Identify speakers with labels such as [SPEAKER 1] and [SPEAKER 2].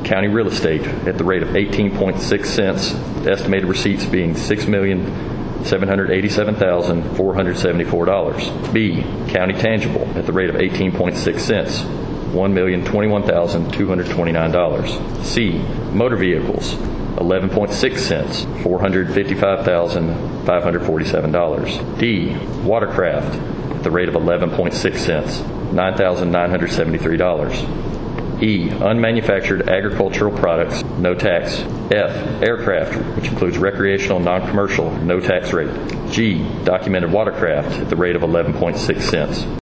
[SPEAKER 1] County real estate at the rate of 18.6 cents, estimated receipts being $6,787,474. B, county tangible at the rate of 18.6 cents, $1,021,229. C, motor vehicles, 11.6 cents, $455,547. D, watercraft at the rate of 11.6 cents, $9,973. E, unmanufactured agricultural products, no tax. F, aircraft, which includes recreational, non-commercial, no tax rate. G, documented watercraft at the rate of 11.6 cents.